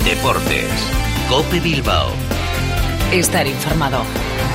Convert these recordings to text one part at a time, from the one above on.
Deportes. COPE Bilbao. Estar informado.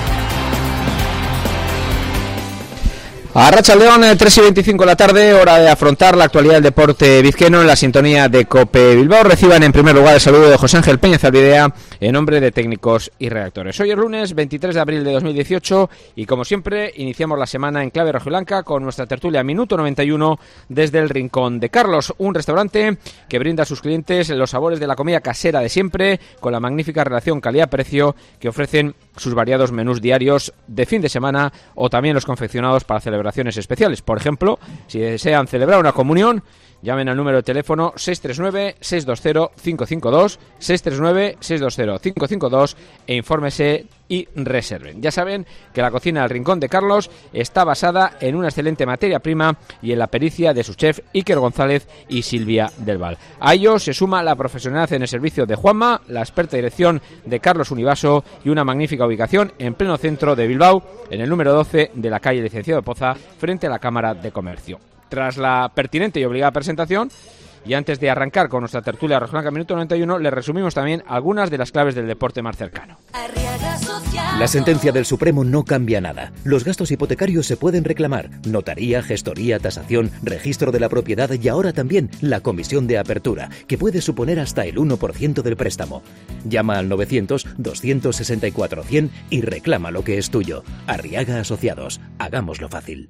Arratsaldeon, 3:25 de la tarde, hora de afrontar la actualidad del deporte vizqueno en la sintonía de COPE Bilbao. Reciban en primer lugar el saludo de José Ángel Peña Zalbidea en nombre de técnicos y redactores. Hoy es lunes 23 de abril de 2018 y como siempre iniciamos la semana en clave rojiblanca con nuestra tertulia Minuto 91 desde el Rincón de Carlos, un restaurante que brinda a sus clientes los sabores de la comida casera de siempre con la magnífica relación calidad-precio que ofrecen sus variados menús diarios de fin de semana o también los confeccionados para celebraciones especiales. Por ejemplo, si desean celebrar una comunión, llamen al número de teléfono 639-620-552, 639-620-552 e infórmese y reserven. Ya saben que la cocina del Rincón de Carlos está basada en una excelente materia prima y en la pericia de sus chefs Iker González y Silvia del Val. A ello se suma la profesionalidad en el servicio de Juanma, la experta dirección de Carlos Univaso y una magnífica ubicación en pleno centro de Bilbao, en el número 12 de la calle Licenciado Poza, frente a la Cámara de Comercio. Tras la pertinente y obligada presentación, y antes de arrancar con nuestra tertulia rojiblanca Minuto 91, les resumimos también algunas de las claves del deporte más cercano. La sentencia del Supremo no cambia nada. Los gastos hipotecarios se pueden reclamar. Notaría, gestoría, tasación, registro de la propiedad y ahora también la comisión de apertura, que puede suponer hasta el 1% del préstamo. Llama al 900-264-100 y reclama lo que es tuyo. Arriaga Asociados. Hagámoslo fácil.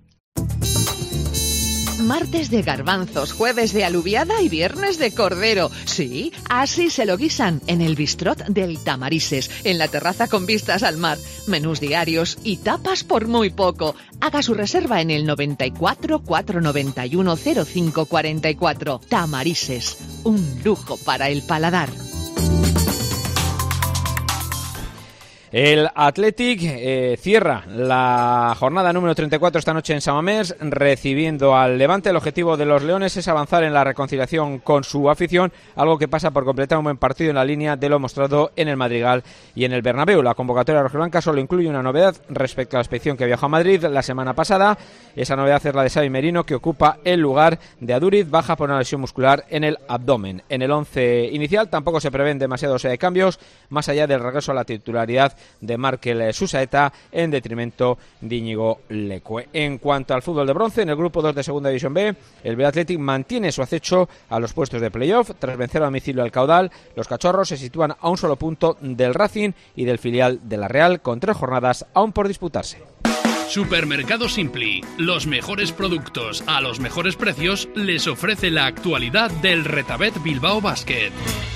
Martes de garbanzos, jueves de alubiada y viernes de cordero. Sí, así se lo guisan en el bistrot del Tamarises, en la terraza con vistas al mar. Menús diarios y tapas por muy poco. Haga su reserva en el 94 491 0544. Tamarises, un lujo para el paladar. El Athletic cierra la jornada número 34 esta noche en San Mamés, recibiendo al Levante. El objetivo de los leones es avanzar en la reconciliación con su afición, algo que pasa por completar un buen partido en la línea de lo mostrado en el Madrigal y en el Bernabéu. La convocatoria rojiblanca solo incluye una novedad respecto a la expedición que viajó a Madrid la semana pasada. Esa novedad es la de Xavi Merino, que ocupa el lugar de Aduriz, baja por una lesión muscular en el abdomen. En el 11 inicial tampoco se prevén demasiados cambios, más allá del regreso a la titularidad de Markel Susaeta en detrimento de Íñigo Lecue. En cuanto al fútbol de bronce, en el grupo 2 de Segunda División B, el Bilbao Athletic mantiene su acecho a los puestos de playoff. Tras vencer a domicilio al Caudal, los cachorros se sitúan a un solo punto del Racing y del filial de la Real, con 3 jornadas aún por disputarse. Supermercado Simpli, los mejores productos a los mejores precios, les ofrece la actualidad del Retabet Bilbao Basket.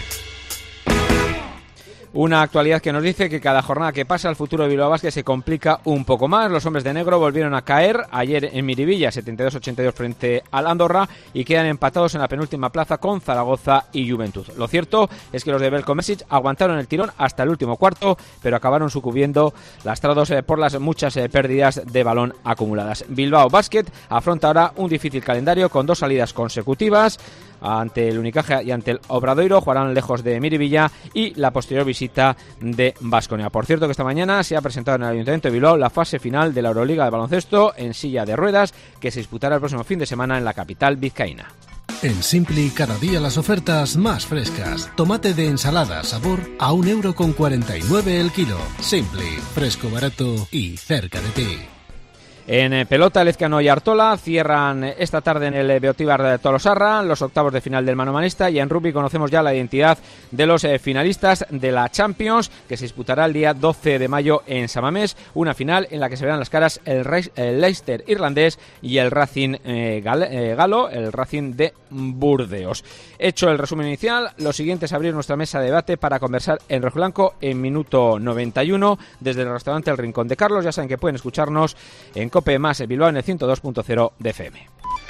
Una actualidad que nos dice que cada jornada que pasa el futuro de Bilbao Basket se complica un poco más. Los hombres de negro volvieron a caer ayer en Miribilla, 72-82 frente al Andorra, y quedan empatados en la penúltima plaza con Zaragoza y Juventud. Lo cierto es que los de Belko Mesic aguantaron el tirón hasta el último cuarto, pero acabaron sucumbiendo lastrados por las muchas pérdidas de balón acumuladas. Bilbao Basket afronta ahora un difícil calendario con 2 salidas consecutivas. Ante el Unicaja y ante el Obradoiro jugarán lejos de Miribilla y la posterior visita de Baskonia. Por cierto que esta mañana se ha presentado en el Ayuntamiento de Bilbao la fase final de la Euroliga de baloncesto en silla de ruedas, que se disputará el próximo fin de semana en la capital vizcaína. En Simpli cada día las ofertas más frescas. Tomate de ensalada sabor a 1,49 € el kilo. Simpli, fresco, barato y cerca de ti. En pelota, Lezcano y Artola cierran esta tarde en el Beotíbar de Tolosarra los octavos de final del manomanista, y en rugby conocemos ya la identidad de los finalistas de la Champions, que se disputará el día 12 de mayo en San Mamés, una final en la que se verán las caras el Leicester irlandés y el Racing galo, el Racing de Burdeos. Hecho el resumen inicial, lo siguiente es abrir nuestra mesa de debate para conversar en rojiblanco en Minuto 91 desde el restaurante El Rincón de Carlos. Ya saben que pueden escucharnos en COPE más Bilbao en el 102.0 de FM.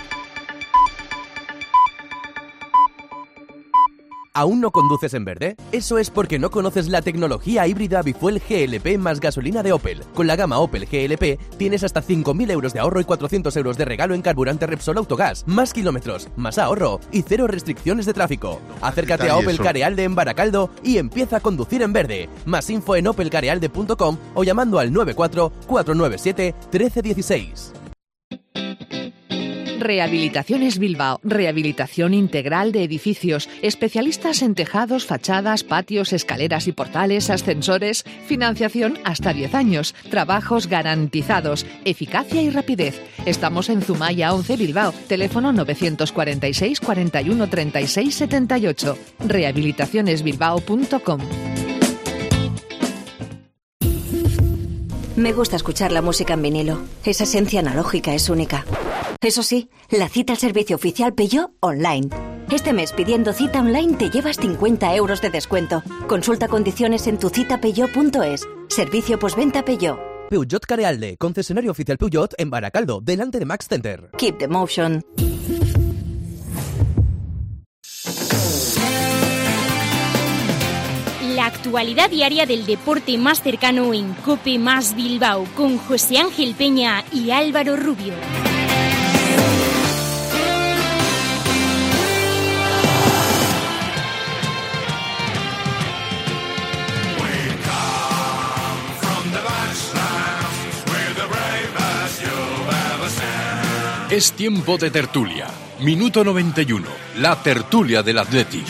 ¿Aún no conduces en verde? Eso es porque no conoces la tecnología híbrida Bifuel GLP más gasolina de Opel. Con la gama Opel GLP tienes hasta 5.000 euros de ahorro y 400 euros de regalo en carburante Repsol Autogas. Más kilómetros, más ahorro y 0 restricciones de tráfico. Acércate a Opel Carealde en Baracaldo y empieza a conducir en verde. Más info en opelcarealde.com o llamando al 94 497 1316. Rehabilitaciones Bilbao, rehabilitación integral de edificios, especialistas en tejados, fachadas, patios, escaleras y portales, ascensores, financiación hasta 10 años, trabajos garantizados, eficacia y rapidez. Estamos en Zumaya 11 Bilbao, teléfono 946 41 36 78, rehabilitacionesbilbao.com. Me gusta escuchar la música en vinilo. Esa esencia analógica es única. Eso sí, la cita al servicio oficial Peugeot online. Este mes, pidiendo cita online, te llevas 50 euros de descuento. Consulta condiciones en tucitapeugeot.es. Servicio postventa Peugeot. Peugeot Carealde, concesionario oficial Peugeot en Baracaldo, delante de Max Center. Keep the motion. La actualidad diaria del deporte más cercano en COPE más Bilbao, con José Ángel Peña y Álvaro Rubio. Es tiempo de tertulia. Minuto 91. La tertulia del Athletic.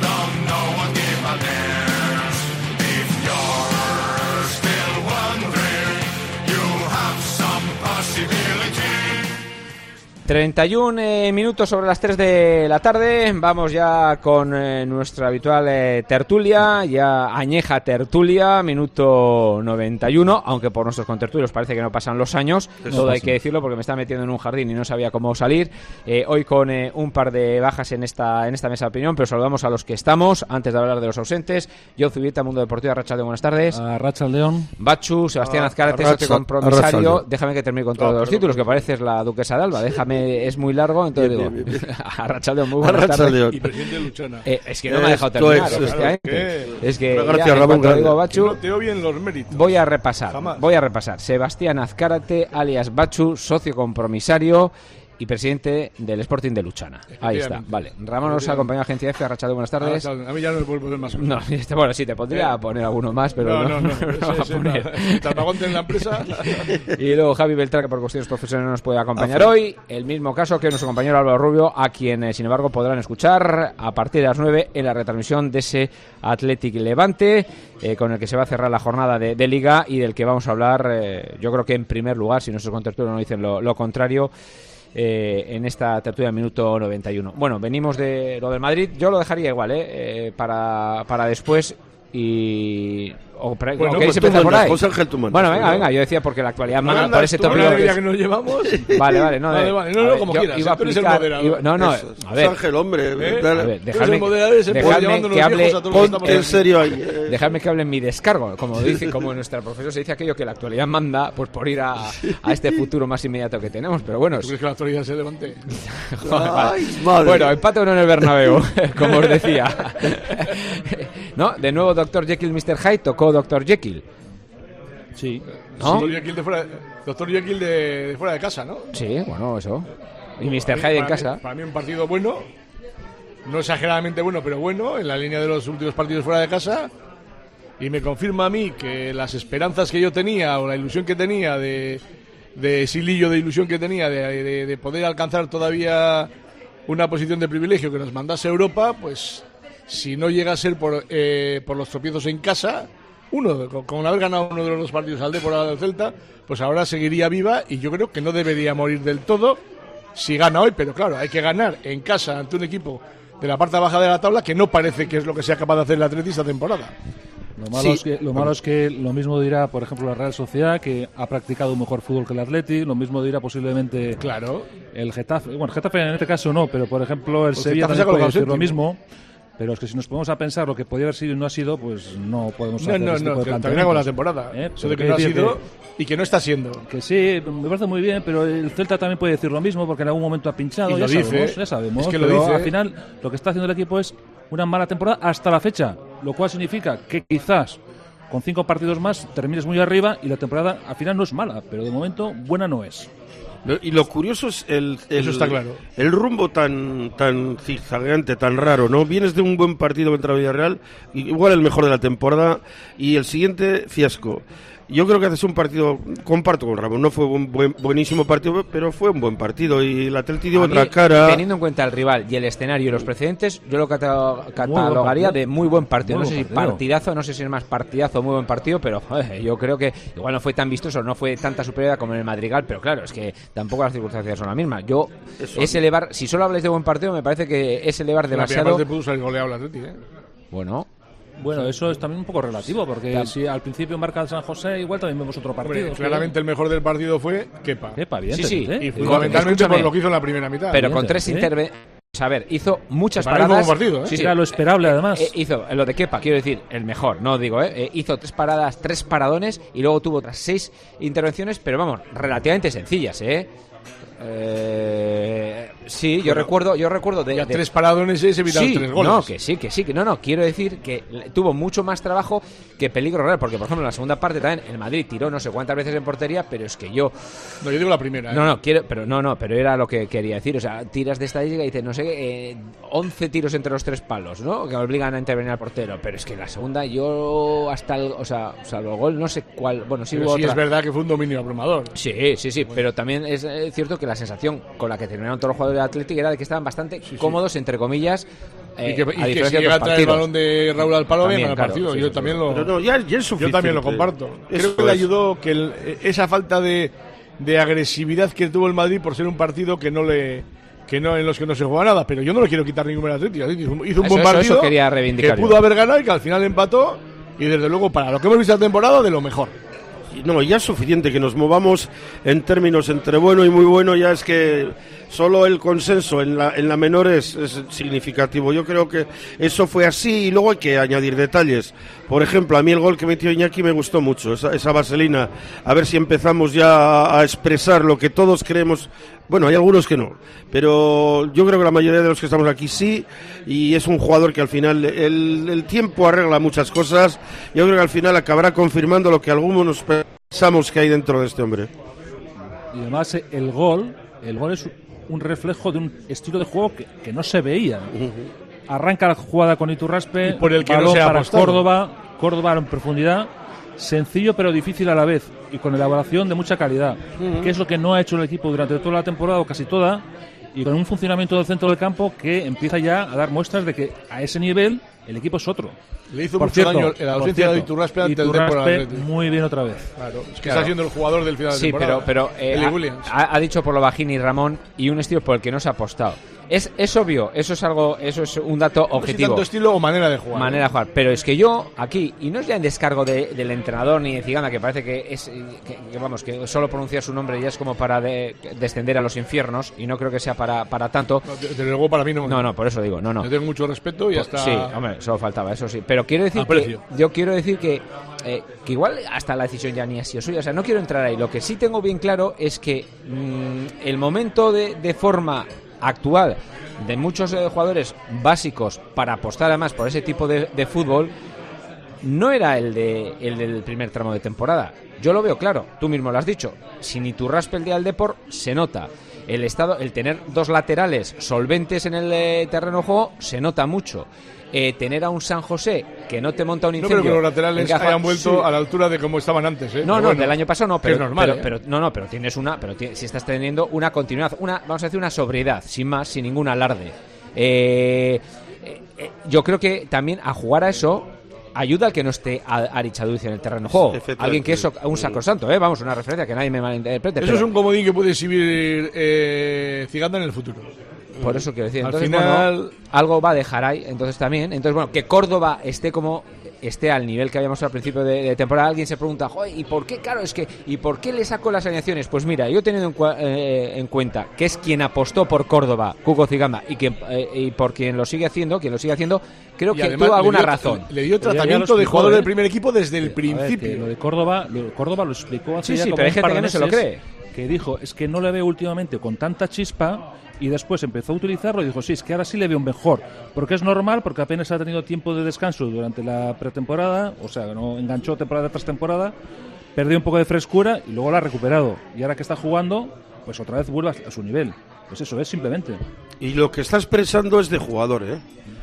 31 minutos sobre las 3 de la tarde. Vamos ya con nuestra habitual tertulia, ya añeja tertulia, minuto 91, aunque por nuestros contertulios parece que no pasan los años. Todo hay que decirlo porque me está metiendo en un jardín y no sabía cómo salir. Hoy con un par de bajas en esta mesa de opinión, pero saludamos a los que estamos antes de hablar de los ausentes. Yo, Zubieta, Mundo Deportivo, Arratsaldeon, buenas tardes. Arratsaldeon. Bachu, Sebastián Azcárate, socio compromisario. Déjame que termine con todos los títulos, que pareces la duquesa de Alba. Déjame, es muy largo, entonces digo, Arratsaldeon, muy buenas tardes. Y presidente de Luchana. Es que no me ha dejado terminar. Es que ya, en cuanto digo Bachu, no te bien los méritos. Voy a repasar. Sebastián Azcárate, alias Bachu, socio compromisario y presidente del Sporting de Luchana. Ahí está, vale. Ramón nos acompaña a Agencia F. Arratsaldeon, buenas tardes. A mí ya no me puedo poner más. No, bueno, sí, te podría poner alguno más, pero no. Tapagonte en la empresa. Y luego Javi Beltrán, que por cuestiones profesionales no nos puede acompañar hoy. El mismo caso que nuestro compañero Álvaro Rubio, a quien, sin embargo, podrán escuchar a partir de las 9 en la retransmisión de ese Athletic Levante, con el que se va a cerrar la jornada de Liga y del que vamos a hablar, yo creo que en primer lugar, si nuestros contertulios no dicen lo contrario, en esta tertulia minuto 91. Bueno, venimos de lo del Madrid. Yo lo dejaría igual, para después y... ¿queréis empezar por ahí? Bueno, venga, yo decía porque la actualidad manda por ese tópico que nos llevamos. Vale, no, como quieras. Iba a aplicar, a ver, Ángel, hombre, dejadme que hable en serio ahí. Dejadme que hable en mi descargo, como en nuestra profesión se dice aquello que la actualidad manda, pues por ir a este futuro más inmediato que tenemos, pero bueno. ¿Tú crees que la actualidad se levante? Bueno, empate uno en el Bernabéu, como os decía. ¿No? De nuevo Dr. Jekyll, Mr. Hyde, tocó Dr. Jekyll. Sí. ¿No? Dr. Jekyll de fuera de casa, ¿no? Sí, bueno, eso. Y Mr. Hyde en casa. Para mí un partido bueno, no exageradamente bueno, pero bueno, en la línea de los últimos partidos fuera de casa. Y me confirma a mí que las esperanzas que yo tenía, o la ilusión que tenía de ese hilillo de ilusión que tenía de poder alcanzar todavía una posición de privilegio que nos mandase Europa, pues si no llega a ser por los tropiezos en casa, con haber ganado uno de los dos partidos al Depor del Celta, pues ahora seguiría viva y yo creo que no debería morir del todo si gana hoy, pero claro, hay que ganar en casa ante un equipo de la parte baja de la tabla que no parece que es lo que sea capaz de hacer el Atleti esta temporada. Lo malo es que lo mismo dirá, por ejemplo, la Real Sociedad, que ha practicado un mejor fútbol que el Atleti, lo mismo dirá posiblemente el Getafe. Bueno, Getafe en este caso no, pero por ejemplo el Sevilla también puede decir lo mismo. Pero es que si nos ponemos a pensar lo que podía haber sido y no ha sido, pues no podemos hacer este tipo de planteamientos. También con la temporada. Eso de que no ha sido y que no está siendo. Que sí, me parece muy bien, pero el Celta también puede decir lo mismo porque en algún momento ha pinchado, ya sabemos. Es que pero lo dice. Al final lo que está haciendo el equipo es una mala temporada hasta la fecha, lo cual significa que quizás con 5 partidos más termines muy arriba y la temporada al final no es mala, pero de momento buena no es. Y lo curioso es eso está claro. El rumbo tan zigzagueante, tan raro, ¿no? Vienes de un buen partido contra Villarreal, igual el mejor de la temporada, y el siguiente fiasco. Yo creo que haces un partido, comparto con Ramón, no fue un buenísimo partido, pero fue un buen partido y el Atleti dio otra cara. Teniendo en cuenta el rival y el escenario y los precedentes, yo lo catalogaría de muy buen partido. No sé si partidazo, no sé si es más partidazo o muy buen partido, pero yo creo que igual no fue tan vistoso, no fue tanta superioridad como en el Madrigal, pero claro, es que tampoco las circunstancias son las mismas. Es elevar, si solo habláis de buen partido, me parece que es elevar demasiado. Te pudo salir goleado el Atleti, Bueno, eso es también un poco relativo, porque si al principio marca el San José, igual también vemos otro partido. Hombre, claramente el mejor del partido fue Kepa. Bien, sí. Y fundamentalmente por lo que hizo en la primera mitad. Pero con 3 intervenciones. A ver, hizo muchas paradas. Partido, Sí, era lo esperable, además. Hizo lo de Kepa, quiero decir, el mejor, no digo, hizo 3 paradas, 3 paradones y luego tuvo otras 6 intervenciones, pero vamos, relativamente sencillas, sí, yo recuerdo de 3 paradones y se evitaron 3 goles. No, que sí, quiero decir que tuvo mucho más trabajo que peligro real, porque por ejemplo en la segunda parte también el Madrid tiró no sé cuántas veces en portería, pero es que yo digo la primera. Pero era lo que quería decir, o sea, tiras de estadística y dices, no sé, 11 tiros entre los 3 palos, ¿no? Que obligan a intervenir al portero, pero es que en la segunda yo hasta salvo el gol no sé cuál, bueno, sí pero hubo sí otra. Es verdad que fue un dominio abrumador. Sí, pero también es cierto que la sensación con la que terminaron todos los jugadores de Athletic era de que estaban bastante cómodos, entre comillas, y que si llega a traer el balón de Raúl al palo, bien, partido. Yo también ya es suficiente. Yo también lo comparto. Creo que le ayudó que esa falta de agresividad que tuvo el Madrid por ser un partido en los que no se juega nada, pero yo no le quiero quitar ningún Athletic. Hizo un buen partido eso quería reivindicar que pudo haber ganado y que al final empató, y desde luego para lo que hemos visto la temporada, de lo mejor. No, ya es suficiente que nos movamos en términos entre bueno y muy bueno, ya es que solo el consenso en la menor es significativo. Yo creo que eso fue así y luego hay que añadir detalles. Por ejemplo, a mí el gol que metió Iñaki me gustó mucho, esa vaselina. A ver si empezamos ya a expresar lo que todos creemos. Bueno, hay algunos que no, pero yo creo que la mayoría de los que estamos aquí sí, y es un jugador que al final el tiempo arregla muchas cosas. Yo creo que al final acabará confirmando lo que algunos pensamos que hay dentro de este hombre. Y además el gol es un reflejo de un estilo de juego que no se veía. Arranca la jugada con Iturraspe, por el que balón no se ha para apostado. Córdoba en profundidad, sencillo pero difícil a la vez y con elaboración de mucha calidad, que es lo que no ha hecho el equipo durante toda la temporada o casi toda, y con un funcionamiento del centro del campo que empieza ya a dar muestras de que a ese nivel el equipo es otro. Le hizo mucho daño la ausencia de Iturraspe ante el temporada. Muy bien otra vez. Claro, es que está siendo el jugador del final de temporada. Pero ha dicho por lo Bajini Ramón, y un estilo por el que no se ha apostado. Es obvio, eso es un dato objetivo. No sé tanto estilo o manera de jugar. Manera de jugar, pero es que yo aquí, y no es ya en descargo del entrenador ni de Ciganda, que parece que es que solo pronunciar su nombre ya es como para descender a los infiernos, y no creo que sea para tanto. No, desde luego para mí no. No, por eso digo, no. Yo tengo mucho respeto y hasta. Sí, hombre, solo faltaba, eso sí. Pero quiero decir que igual hasta la decisión ya ni ha sido suya, o sea, no quiero entrar ahí. Lo que sí tengo bien claro es que el momento de forma actual de muchos jugadores básicos para apostar además por ese tipo de fútbol no era el del primer tramo de temporada. Yo lo veo claro, tú mismo lo has dicho. Sin Iturraspe el día del Depor se nota. El tener 2 laterales solventes en el terreno de juego se nota mucho. Tener a un San José que no te monta un incendio. No creo que los laterales hayan vuelto a la altura de como estaban antes. No, del año pasado no, pero es normal. Pero tienes si estás teniendo una continuidad, vamos a decir una sobriedad, sin más, sin ningún alarde. Yo creo que también a jugar a eso ayuda al que no esté Arichaduiz en el terreno de juego. Alguien que es un sacrosanto, vamos, una referencia que nadie me malinterprete. Eso es un comodín que puede exhibir Ciganda en el futuro. Por eso quiero decir, entonces, al final algo va a dejar ahí, entonces también, que Córdoba esté al nivel que habíamos al principio de temporada. Alguien se pregunta, joder, ¿y por qué? Claro, ¿y por qué le sacó las alineaciones? Pues mira, yo he tenido en cuenta que es quien apostó por Córdoba, Cuco Ciganda, y por quien lo sigue haciendo, creo que tuvo alguna razón. Le dio tratamiento de jugador del primer equipo desde el principio. Lo de Córdoba lo explicó hace ya como pero hay gente que no se lo cree. Que dijo, es que no le veo últimamente con tanta chispa. Y después empezó a utilizarlo y dijo, sí, es que ahora sí le veo mejor. Porque es normal, porque apenas ha tenido tiempo de descanso durante la pretemporada, o sea, no enganchó temporada tras temporada, perdió un poco de frescura y luego la ha recuperado. Y ahora que está jugando, pues otra vez vuelve a su nivel. Pues eso es simplemente. Y lo que está expresando es de jugador,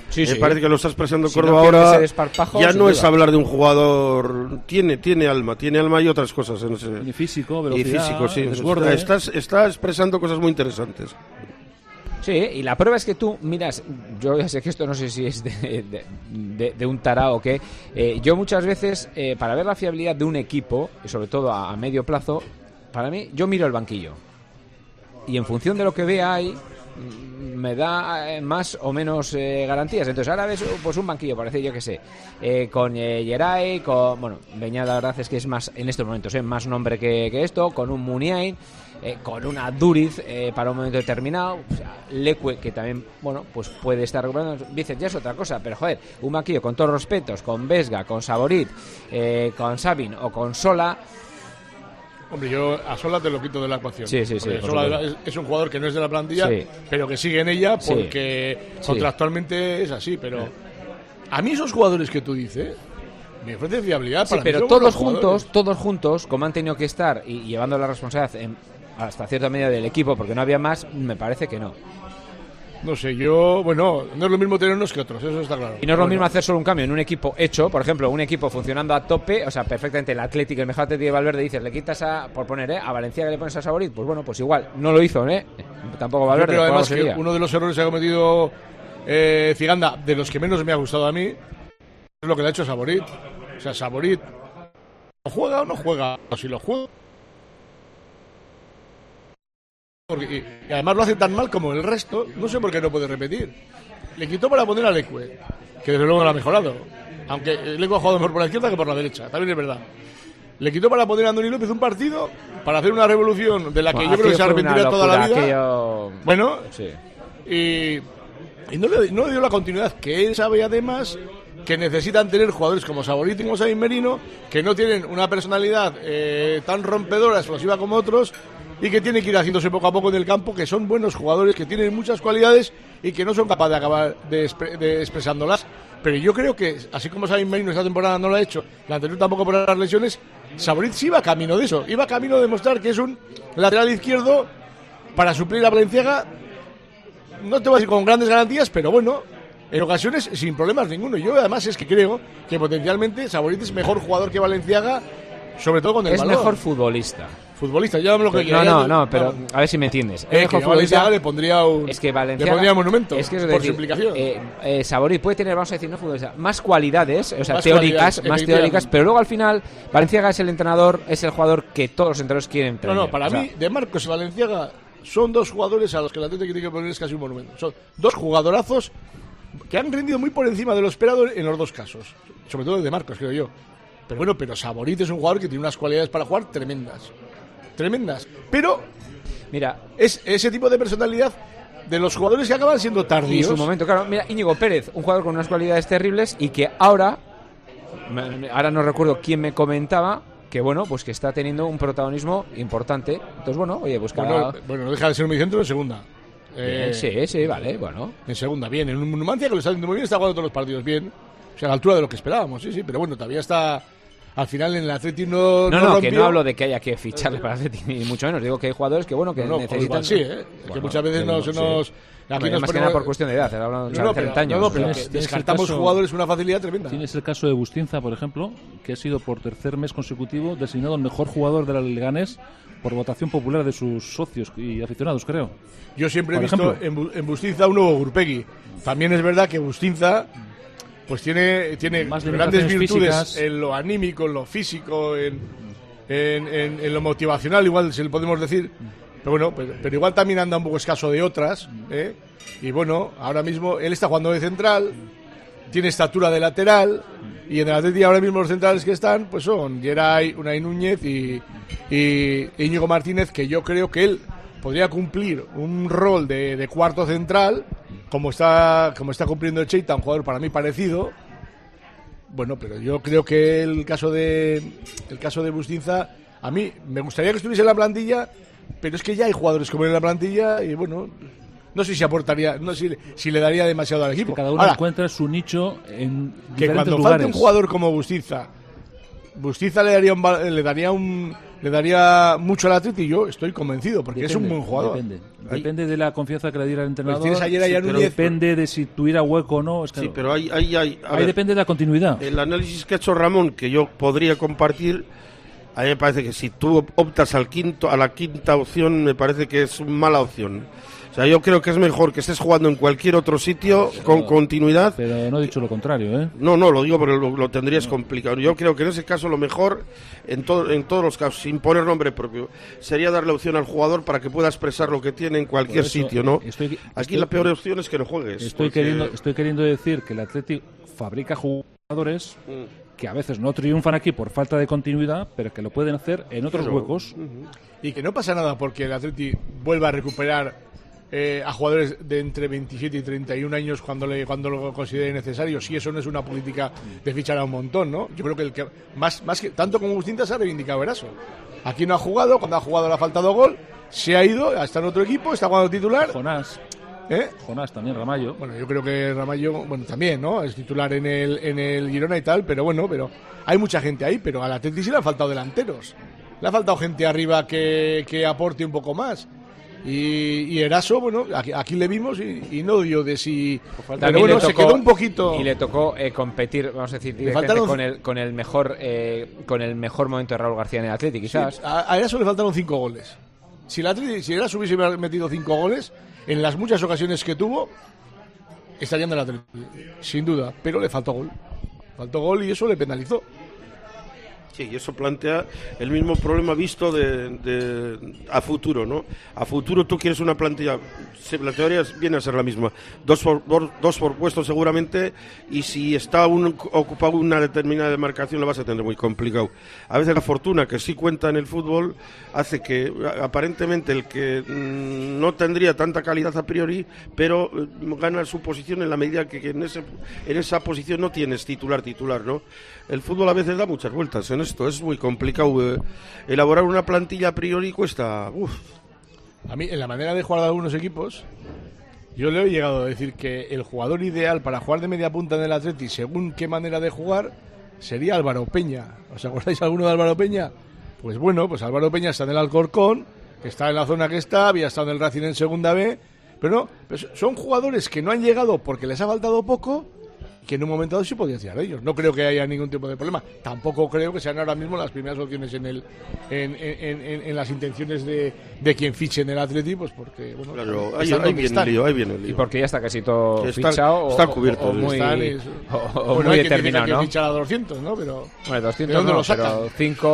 Sí, sí. Parece que lo está expresando Si Córdoba no pierde ahora. ese desparpajo, Ya sin no duda. es hablar de un jugador. Tiene alma y otras cosas. Y físico, Y velocidad, físico, sí. desborde. Está expresando cosas muy interesantes. Sí, y la prueba es que tú miras, yo ya sé que esto no sé si es de un tarao o qué, yo muchas veces, para ver la fiabilidad de un equipo, y sobre todo a medio plazo, para mí, yo miro el banquillo. Y en función de lo que vea ahí, me da más o menos garantías. Entonces ahora ves pues un banquillo, parece, yo que sé, con Geray, con, bueno, Beñá la verdad es que es más, en estos momentos, más nombre que esto, con un Muniain, con una Duriz para un momento determinado, o sea, Leque, que también, bueno, pues puede estar recuperando. Dices, ya es otra cosa, pero joder, un banquillo con todos los respetos, con Vesga, con Saborit, con Sabin o con Sola. Hombre, yo a Sola te lo quito de la ecuación. Sí, sí, sí. Sola es un jugador que no es de la plantilla, Sí. pero que sigue en ella porque contractualmente es así. Pero a mí esos jugadores que tú dices me ofrecen fiabilidad. Sí, Para mí pero son todos buenos jugadores. juntos, como han tenido que estar y llevando la responsabilidad hasta cierta medida del equipo, porque no había más, me parece que no. No sé, bueno, no es lo mismo tener unos que otros, eso está claro. Y no es lo mismo hacer solo un cambio en un equipo hecho, por ejemplo, un equipo funcionando a tope, o sea, perfectamente el Atlético, el mejor Atlético de Valverde, dices, le quitas por poner, a Valenciaga le pones a Saborit, pues bueno, pues igual, no lo hizo, tampoco Valverde. Pero además sería. que uno de los errores que ha cometido Ciganda, de los que menos me ha gustado a mí, es lo que le ha hecho a Saborit. O sea, Saborit, ¿o juega o no juega? O si lo juega. Y además lo hace tan mal como el resto, no sé por qué no puede repetir. Le quitó para poner a Leque, que desde luego lo ha mejorado. Aunque Leque ha jugado mejor por la izquierda que por la derecha, también es verdad. Le quitó para poner a Andoni López un partido para hacer una revolución de la que yo creo que se arrepentirá toda la vida. Bueno, sí. Y no le dio la continuidad que él sabe, además, que necesitan tener jugadores como Saborit y como Sabin Merino, que no tienen una personalidad tan rompedora, explosiva como otros, y que tienen que ir haciéndose poco a poco en el campo, que son buenos jugadores, que tienen muchas cualidades y que no son capaces de acabar de expresándolas. Pero yo creo que, así como Sabin Merino esta temporada no lo ha hecho, la anterior tampoco por las lesiones, Saborit sí iba camino de eso, iba camino de demostrar que es un lateral izquierdo para suplir a Valenciaga, no te voy a decir con grandes garantías, pero bueno, en ocasiones sin problemas ninguno. Yo además es que creo que potencialmente Saborit es mejor jugador que Valenciaga, sobre todo con el balón. Es mejor futbolista. Futbolista, ya lo que quiera. No, pero a ver si me entiendes. Es que Valenciaga le pondría un... Es que Valenciaga... Le pondría monumento, es que por su implicación. Saborit puede tener, vamos a decir, no futbolista, más cualidades, o sea, Más teóricas, cualidades, más teóricas, pero luego al final Valenciaga es el entrenador, es el jugador que todos los entrenadores quieren tener. No, para mí, de Marcos y Valenciaga son dos jugadores a los que el Atlético tiene que poner casi un monumento. Son dos jugadorazos que han rendido muy por encima de lo esperado en los dos casos. Sobre todo de Marcos, creo yo. Pero bueno, pero Saborit es un jugador que tiene unas cualidades para jugar tremendas. Pero mira, es ese tipo de personalidad de los jugadores que acaban siendo tardíos. Y su momento, claro, mira, Íñigo Pérez, un jugador con unas cualidades terribles y que ahora no recuerdo quién me comentaba que bueno, pues que está teniendo un protagonismo importante. Entonces, bueno, oye, pues bueno, no deja de ser un mediocentro en segunda. Sí, vale, bueno. En segunda, bien. En un Numancia que lo está haciendo muy bien, está jugando todos los partidos bien. O sea, a la altura de lo que esperábamos, sí, pero bueno, todavía está... Al final en el Atleti no que no hablo de que haya que ficharle para el Atleti, ni mucho menos. Digo que hay jugadores que, bueno, que necesitan... Sí, bueno, que muchas veces nos... Aquí más que nada por cuestión de edad, hablando de 30 años. Pero descartamos jugadores una facilidad tremenda. Tienes el caso de Bustinza, por ejemplo, que ha sido por tercer mes consecutivo designado el mejor jugador de la Leganés por votación popular de sus socios y aficionados, creo. Yo siempre he visto en Bustinza un nuevo Gurpegui. También es verdad que Bustinza pues tiene grandes virtudes físicas, en lo anímico, en lo físico, en lo motivacional, igual se le podemos decir. Pero bueno, pero igual también anda un poco escaso de otras, Y bueno, ahora mismo él está jugando de central, tiene estatura de lateral, y en el Atleti ahora mismo los centrales que están pues son Geray, Unai Núñez y Íñigo Martínez, que yo creo que él podría cumplir un rol de cuarto central, como está cumpliendo el Cheita, un jugador para mí parecido. Bueno, pero yo creo que el caso de Bustinza, a mí me gustaría que estuviese en la plantilla, pero es que ya hay jugadores como en la plantilla y bueno, no sé si aportaría, no sé si le daría demasiado al equipo. Es que cada uno encuentra su nicho en diferentes que cuando lugares. falte un jugador como Bustinza le daría le daría mucho al Atleti y yo estoy convencido, porque es un buen jugador. Depende de la confianza que le diera el entrenador. Pues Depende de si tuviera hueco o no. Es que sí, pero ahí depende de la continuidad. El análisis que ha hecho Ramón, que yo podría compartir, a mí me parece que si tú optas a la quinta opción, me parece que es mala opción. O sea, yo creo que es mejor que estés jugando en cualquier otro sitio con continuidad. Pero no he dicho lo contrario, ¿eh? No, lo digo, pero lo tendrías complicado. Yo creo que en ese caso lo mejor, en todos los casos, sin poner nombre propio, sería darle opción al jugador para que pueda expresar lo que tiene en cualquier sitio, ¿no? Aquí la peor opción es que no juegues. Estoy queriendo decir que el Atlético fabrica jugadores que a veces no triunfan aquí por falta de continuidad, pero que lo pueden hacer en otros huecos. Y que no pasa nada porque el Atlético vuelva a recuperar a jugadores de entre 27 y 31 años cuando lo considere necesario, si eso no es una política de fichar a un montón, ¿no? Yo creo que el que más que tanto como Bustintas ha reivindicado Eraso. Aquí no ha jugado, cuando ha jugado le ha faltado gol, se ha ido, está en otro equipo, está jugando titular. Jonás también, Ramallo. Bueno, yo creo que Ramallo, también, ¿no? Es titular en el Girona y tal, pero hay mucha gente ahí, pero al Atleti sí le han faltado delanteros. Le ha faltado gente arriba que aporte un poco más. Y Eraso, aquí le vimos y no dio de sí. Pero se quedó un poquito. Y le tocó competir, vamos a decir, con el mejor momento de Raúl García en el Atleti, quizás. Sí, a Eraso le faltaron 5 goles. Si Eraso hubiese metido 5 goles, en las muchas ocasiones que tuvo, estarían del Atleti, sin duda. Pero le faltó gol. Faltó gol y eso le penalizó. Sí, y eso plantea el mismo problema visto a futuro, ¿no? A futuro tú quieres una plantilla, la teoría viene a ser la misma, dos por puesto seguramente, y si está ocupado una determinada demarcación lo vas a tener muy complicado. A veces la fortuna, que sí cuenta en el fútbol, hace que aparentemente el que no tendría tanta calidad a priori, pero gana su posición en la medida que en esa posición no tienes titular, ¿no? El fútbol a veces da muchas vueltas en esto, es muy complicado. Elaborar una plantilla a priori cuesta. A mí, en la manera de jugar de algunos equipos, yo le he llegado a decir que el jugador ideal para jugar de media punta en el Atleti, según qué manera de jugar, sería Álvaro Peña. ¿Os acordáis alguno de Álvaro Peña? Pues Álvaro Peña está en el Alcorcón, que está en la zona que está, había estado en el Racing en segunda B, pero son jugadores que no han llegado porque les ha faltado poco, que en un momento dado sí podía tirar de ellos. No creo que haya ningún tipo de problema. Tampoco creo que sean ahora mismo las primeras opciones en las intenciones de quien fiche en el Atleti, pues porque, claro, ahí viene el lío. Y porque ya está casi todo fichado. Está cubierto. O muy hay determinado, que ¿no? fichar a 200, ¿no? Pero 200 ¿de dónde no, lo sacan? pero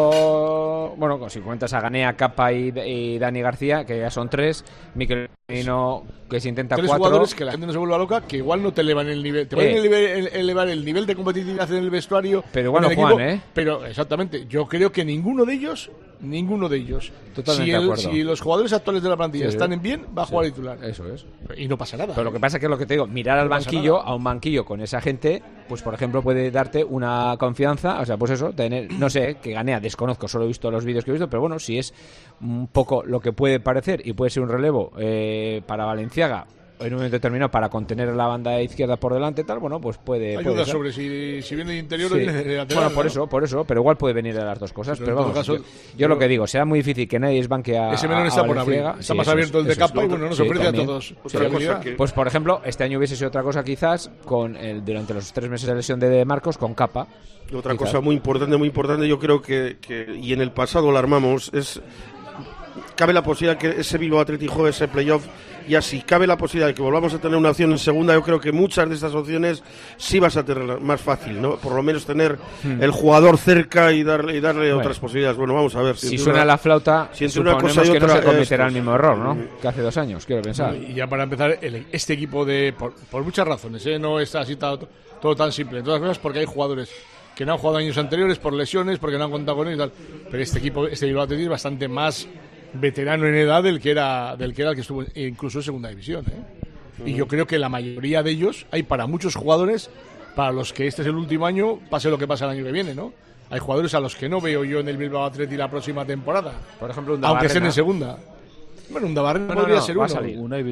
5... si cuentas a Ganea, Capa y Dani García, que ya son 3, Mikel Merino, que se intenta 3 4. Jugadores que la gente no se vuelva loca, que igual no te elevan el nivel. Te pueden elevar el nivel de competitividad en el vestuario. Pero igual no juegan, Pero exactamente, yo creo que ninguno de ellos. Totalmente de acuerdo. Si los jugadores actuales de la plantilla están en bien, va a jugar titular. Eso es. Y no pasa nada. Pero lo que pasa es que es lo que te digo, mirar al banquillo, a un banquillo con esa gente, pues por ejemplo puede darte una confianza, o sea, pues eso, tener, no sé, que Ganea, desconozco, solo he visto los vídeos que he visto, pero bueno, si es un poco lo que puede parecer y puede ser un relevo para Valenciaga en un momento determinado para contener la banda izquierda por delante, tal, pues puede. Hay dudas sobre si viene de interior o viene de lateral. Bueno, por eso, pero igual puede venir de las dos cosas. Pero vamos, yo lo que digo, será muy difícil que nadie desbanque a. Ese melón está por abrir. Está más abierto el de Capa y nos ofrece a todos. Pues por ejemplo, este año hubiese sido otra cosa quizás durante los 3 meses de lesión de Marcos con Capa. Otra cosa muy importante, yo creo que y en el pasado la armamos, cabe la posibilidad que ese Bilbao Athletic juegue ese playoff, y así cabe la posibilidad de que volvamos a tener una opción en segunda. Yo creo que muchas de estas opciones sí vas a tener más fácil, ¿no? Por lo menos tener el jugador cerca y darle otras posibilidades. Bueno, vamos a ver. Si suena la flauta, suponemos una cosa y otra, que no se cometerá el mismo error, ¿no? Que hace 2 años, quiero pensar. Y ya para empezar, este equipo por muchas razones, no está así todo tan simple. En todas las cosas, porque hay jugadores que no han jugado años anteriores por lesiones, porque no han contado con ellos y tal. Pero este equipo, Bilbao Athletic, es bastante más veterano en edad del que era el que estuvo incluso en segunda división, Y yo creo que la mayoría de ellos, hay para muchos jugadores para los que este es el último año, pase lo que pase el año que viene, ¿no? Hay jugadores a los que no veo yo en el Bilbao Athletic la próxima temporada, por ejemplo, aunque estén en segunda. Bueno, un Dabarrena podría ser uno. Unai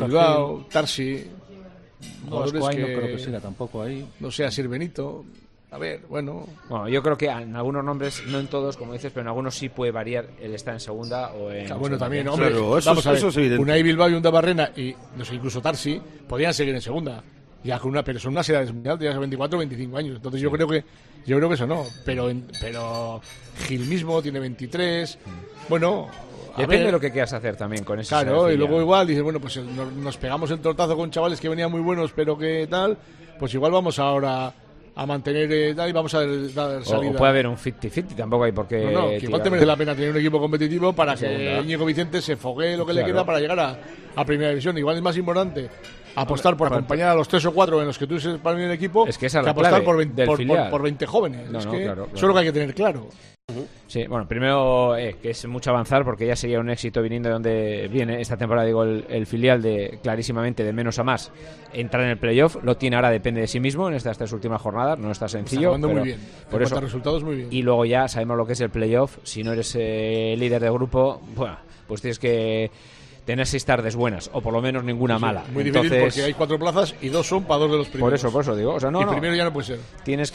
Bilbao, Tarsi, jugadores que no creo que siga tampoco ahí. No sea Sir Benito. A ver, bueno. Bueno, yo creo que en algunos nombres, no en todos, como dices, pero en algunos sí puede variar el estar en segunda o en... Bueno, también, hombre, claro, vamos a ver, eso es evidente. Unai Bilbao y Undabarrena y, no sé, incluso Tarsi, podrían seguir en segunda. Ya con una persona, unas edades muy altas, ya 24 o 25 años. Entonces yo creo que eso no. Pero Gil mismo tiene 23. Bueno... Depende de lo que quieras hacer también con eso. Claro, y luego igual dices, bueno, pues nos pegamos el tortazo con chavales que venían muy buenos, pero que tal, pues igual vamos ahora a mantener tal y vamos a dar salida. O puede haber un 50-50, tampoco hay por qué... No, que igual te merece la pena tener un equipo competitivo para que Íñigo Vicente se foguee lo que le queda para llegar a Primera División. Igual es más importante apostar por acompañar a los 3 o 4 en los que tú seas para mí el equipo, es que esa es que apostar por 20 jóvenes. Claro. Eso es lo que hay que tener claro. Sí, bueno, primero que es mucho avanzar porque ya sería un éxito viniendo de donde viene esta temporada, digo, el filial de clarísimamente de menos a más entrar en el playoff, lo tiene ahora, depende de sí mismo en estas 3 últimas jornadas, no está sencillo, está muy bien, por eso resultados muy bien. Y luego ya sabemos lo que es el playoff, si no eres líder de grupo, bueno, pues tienes que tener 6 tardes buenas, o por lo menos ninguna mala. Muy difícil porque hay 4 plazas y 2 son para 2 de los primeros. Por eso digo, o sea, no, primero ya no puede ser. Tienes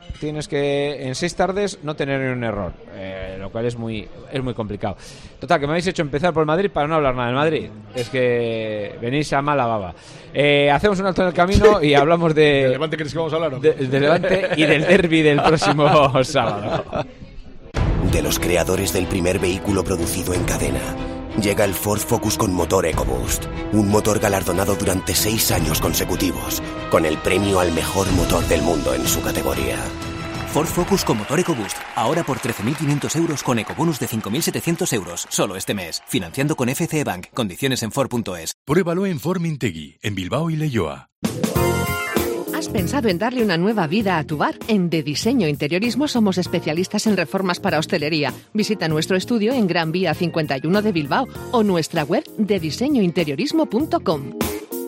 que en 6 tardes no tener ni un error, lo cual es muy complicado. Total, que me habéis hecho empezar por el Madrid para no hablar nada del Madrid. Es que venís a mala baba. Hacemos un alto en el camino y hablamos de... ¿Del Levante crees que vamos a hablar? Del Levante y del derbi del próximo sábado. De los creadores del primer vehículo producido en cadena, llega el Ford Focus con motor EcoBoost, un motor galardonado durante 6 años consecutivos, con el premio al mejor motor del mundo en su categoría. Ford Focus con motor EcoBoost, ahora por 13.500 euros con ecobonus de 5.700 euros, solo este mes, financiando con FCE Bank, condiciones en Ford.es. Pruébalo en Ford Mintegui, en Bilbao y Leioa. ¿Has pensado en darle una nueva vida a tu bar? En De Diseño Interiorismo somos especialistas en reformas para hostelería. Visita nuestro estudio en Gran Vía 51 de Bilbao o nuestra web dediseñointeriorismo.com.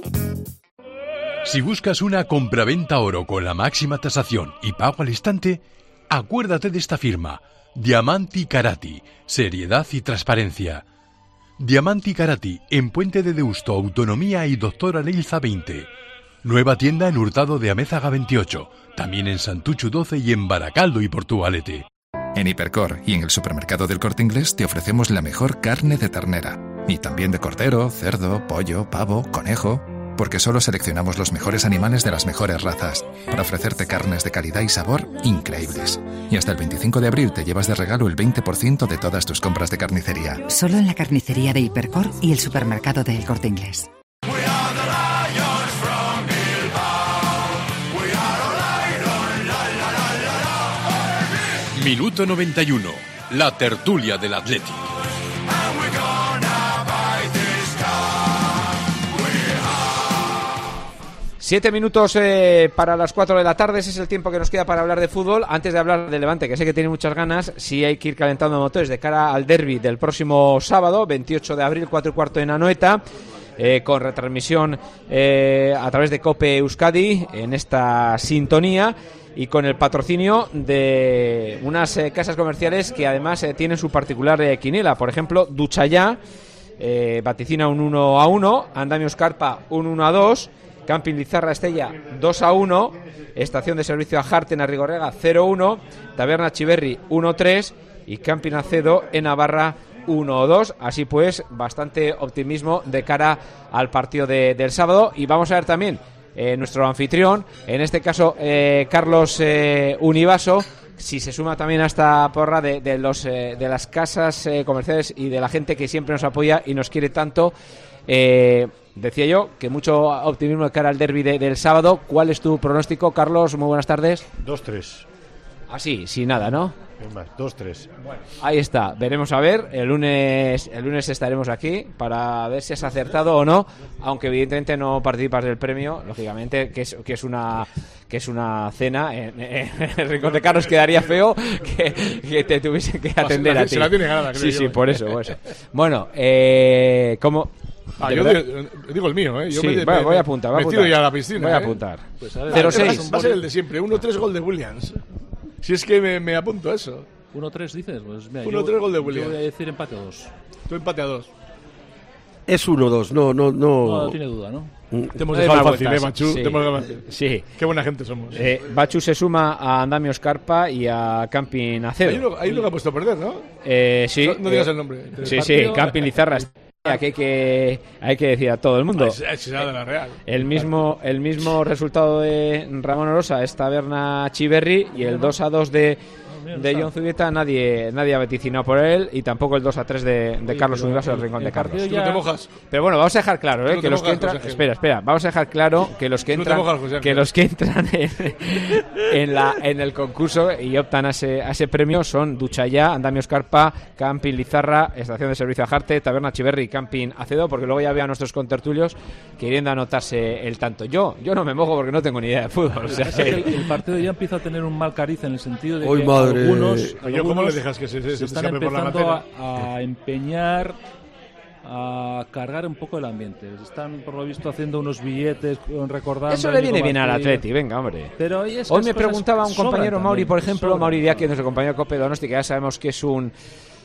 Si buscas una compraventa oro con la máxima tasación y pago al instante, acuérdate de esta firma, Diamanti Carati, seriedad y transparencia. Diamanti Carati, en Puente de Deusto, Autonomía y Doctora Leilza 20. Nueva tienda en Hurtado de Amézaga 28, también en Santuchu 12 y en Baracaldo y Portugalete. En Hipercor y en el supermercado del Corte Inglés te ofrecemos la mejor carne de ternera, y también de cordero, cerdo, pollo, pavo, conejo, porque solo seleccionamos los mejores animales de las mejores razas, para ofrecerte carnes de calidad y sabor increíbles. Y hasta el 25 de abril te llevas de regalo el 20% de todas tus compras de carnicería. Solo en la carnicería de Hipercor y el supermercado del Corte Inglés. Minuto 91, la tertulia del Athletic. Siete minutos para las 4 de la tarde, ese es el tiempo que nos queda para hablar de fútbol. Antes de hablar del Levante, que sé que tiene muchas ganas, sí hay que ir calentando motores de cara al derbi del próximo sábado, 28 de abril, 4:15 en Anoeta. Con retransmisión a través de COPE Euskadi en esta sintonía y con el patrocinio de unas casas comerciales que además tienen su particular quiniela. Por ejemplo, Duchayá vaticina un 1-1, Andamios Carpa un 1-2, Camping Lizarra Estella 2-1, Estación de Servicio a Jarten a Rigorrega 0-1, Taberna Chiverri 1-3 y Camping Acedo en Navarra 1-2, así pues bastante optimismo de cara al partido del sábado. Y vamos a ver también nuestro anfitrión, en este caso Carlos Univaso, si se suma también a esta porra de las casas comerciales y de la gente que siempre nos apoya y nos quiere tanto. Decía yo que mucho optimismo de cara al derbi del sábado. ¿Cuál es tu pronóstico, Carlos? Muy buenas tardes. 2-3. Así, sin nada, ¿no? 2-3. Bueno, ahí está, veremos a ver. El lunes estaremos aquí para ver si has acertado o no, aunque evidentemente no participas del premio, lógicamente, que es una cena en el Rincón de Carlos. Quedaría feo que te tuviesen que atender a ti. Se la tiene ganada, creo. Sí, por eso. Bueno, ¿cómo? Yo digo el mío, Yo voy a apuntar. Me tiro ya a la piscina. Voy a apuntar. Pues 0-6. Va a ser el de siempre. 1-3 gol de Williams. Si es que me apunto a eso. 1-3 dices, pues mira, 1-3 gol de Williams. Yo voy a decir empate a 2. Tú empate a 2. Es 1-2, no. No tiene duda, ¿no? Te hemos dejado fácil, Bachu. Sí. Sí. Qué buena gente somos. Bachu se suma a Andamio Scarpa y a Camping Acedo. Hay uno que ha puesto a perder, ¿no? Sí. No digas el nombre. Sí, Camping Lizarra. Hay que decir a todo el mundo. Es de la Real. El mismo resultado de Ramón Orosa es Taberna Chiverri, y el 2-2 de Jon Zubieta nadie ha vaticinado por él, y tampoco el 2-3 de Carlos Univaso del Rincón de Carlos. No te mojas. Pero bueno, vamos a dejar claro, que los que entran, vamos a dejar claro que los que entran en el concurso y optan a ese premio son Duchayá, Andamio Scarpa, Camping Lizarra, Estación de Servicio Ajarte, Taberna Chiverri y Camping Acedo, porque luego ya veo a nuestros contertulios queriendo anotarse el tanto. Yo no me mojo porque no tengo ni idea de fútbol. O sea, el partido ya empieza a tener un mal cariz en el sentido de que algunos ¿cómo le dejas que se están empezando a empeñar, a cargar un poco el ambiente? Están, por lo visto, haciendo unos billetes recordando. Eso le viene bien al Atleti, venga, hombre. Pero hoy me preguntaba un compañero Mauri, por ejemplo, Mauri Díaz, que es nuestro compañero Cope Donosti, que ya sabemos que es un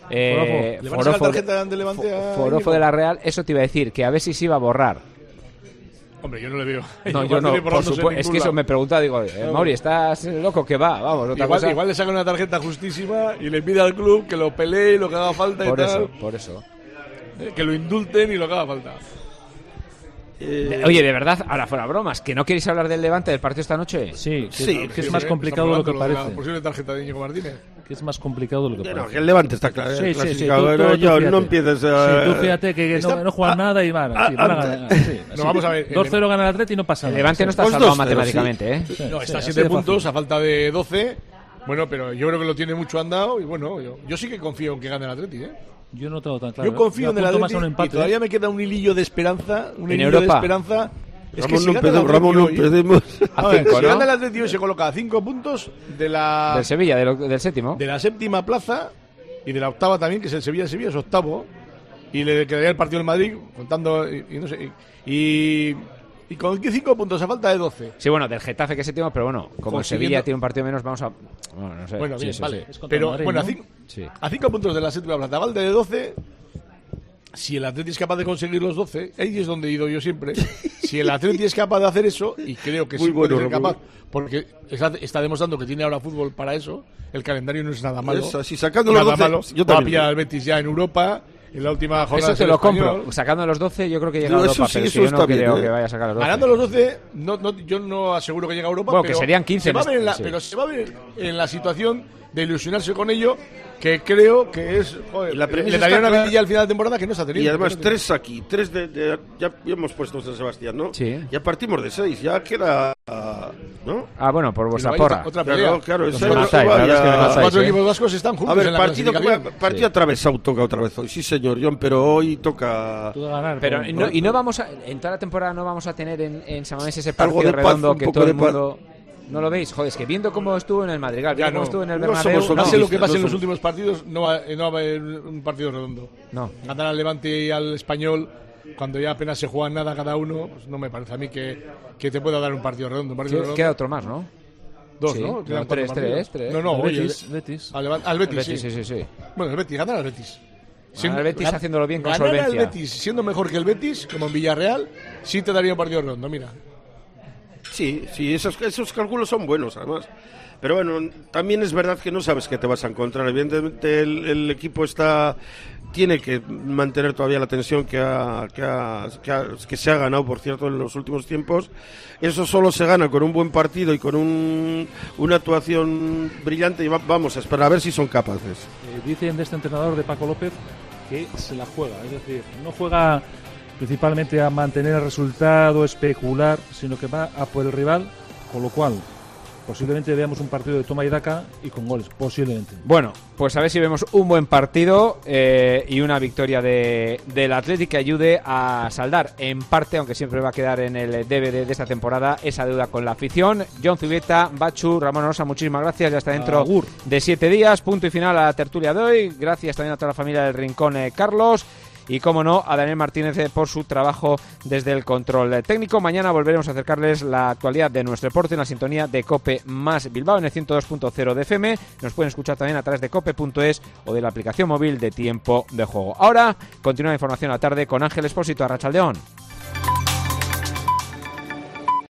forofo de la Real. Eso te iba a decir, que a ver si se iba a borrar. Hombre, yo no le veo. No, yo no, por supuesto. Es que eso me pregunta, digo, Mauri, ¿estás loco? Que va, vamos, otra cosa. Igual le sacan una tarjeta justísima y le pide al club que lo pelee, lo que haga falta y tal. Por eso. Que lo indulten y lo que haga falta. Oye, de verdad, ahora fuera bromas, ¿que no queréis hablar del Levante del partido esta noche? Sí, que es más complicado de lo que parece. La posible tarjeta de Íñigo Martínez. Que es más complicado de lo que parece. Que el Levante está claro. Sí. No empieces a... Sí, tú fíjate que no juegan nada y van a ganar. No, vamos a ver. 2-0 gana el Atleti y no pasa nada. El Levante no está salvado matemáticamente, No, está a 7 puntos a falta de 12. Bueno, pero yo creo que lo tiene mucho andado y bueno, yo sí que confío en que gane el Atleti, Yo no tengo tan claro. Yo confío en el Atleti y todavía me queda un hilillo de esperanza. Un hilillo de esperanza. Es que si gana el Atleti hoy se coloca a 5 puntos de la... Del Sevilla, del séptimo. De la séptima plaza y de la octava también, que es el Sevilla. El Sevilla es octavo. Y le quedaría el partido del Madrid, contando... Y no sé... Y con 5 puntos a falta de 12. Sí, bueno, del Getafe que es séptimo, pero bueno, como Sevilla tiene un partido menos, vamos a... Bueno, no sé. Bueno, bien, vale. Pero, Madrid, bueno, a 5 puntos de la séptima plaza, a falta de 12... Si el Atleti es capaz de conseguir los 12, ahí es donde he ido yo siempre. Si el Atleti es capaz de hacer eso, y creo que sí puede ser capaz, porque está demostrando que tiene ahora fútbol para eso, el calendario no es nada malo. Si sacando los 12, malo, yo va a pillar al Betis ya en Europa, en la última jornada. Eso te lo compro. Sacando los 12, yo creo que llega a Europa, pero si yo no creo que vaya a sacar los 12. Ganando los 12, yo no aseguro que llegue a Europa, bueno, pero que serían 15. Pero se va a ver en la situación de ilusionarse con ello, que creo que es... Joder, le daría una vidilla al final de temporada que no se ha tenido. Y además 3 aquí, 3 ya hemos puesto San Sebastián, ¿no? Sí. Ya partimos de 6, ya queda... ¿no? Ah, bueno, por vuestra porra. Otra pelea. Claro, los 4 equipos vascos están juntos. A ver, partido atravesado toca otra vez hoy. Sí, señor, John, pero hoy toca... Pero no vamos a... En toda la temporada no vamos a tener en San Mamés ese partido redondo que todo el mundo... ¿No lo veis? Joder, es que viendo cómo estuvo en el Madrigal, viendo cómo estuvo en el Bernabéu... No sé lo que pasa en los últimos partidos, no va a haber un partido redondo. No. Ganar al Levante y al Español, cuando ya apenas se juegan nada cada uno, pues no me parece a mí que te pueda dar un partido redondo. Queda otro más, ¿no? 2, sí, ¿no? No, 3. No, Betis. Al Betis, sí. Bueno, el Betis, ganar al Betis. El Betis haciéndolo bien con solvencia. Ganar al Betis siendo mejor que el Betis, como en Villarreal, sí te daría un partido redondo, mira. Sí, esos cálculos son buenos, además. Pero bueno, también es verdad que no sabes qué te vas a encontrar. Evidentemente el equipo tiene que mantener todavía la tensión que se ha ganado, por cierto, en los últimos tiempos. Eso solo se gana con un buen partido y con una actuación brillante. Y vamos a esperar a ver si son capaces. Dicen de este entrenador, de Paco López, que se la juega. Es decir, no juega principalmente a mantener el resultado, especular, sino que va a por el rival, con lo cual posiblemente veamos un partido de toma y daca y con goles, posiblemente. Bueno, pues a ver si vemos un buen partido y una victoria del Athletic que ayude a saldar en parte, aunque siempre va a quedar en el DVD de esta temporada, esa deuda con la afición. Jon Zubieta, Bachu, Ramón Orosa, muchísimas gracias. Ya está dentro de 7 días. Punto y final a la tertulia de hoy. Gracias también a toda la familia del Rincón, Carlos. Y, como no, a Daniel Martínez por su trabajo desde el control técnico. Mañana volveremos a acercarles la actualidad de nuestro deporte en la sintonía de COPE más Bilbao en el 102.0 de FM. Nos pueden escuchar también a través de cope.es o de la aplicación móvil de Tiempo de Juego. Ahora continúa la información a la tarde con Ángel Expósito. Arratsaldeón.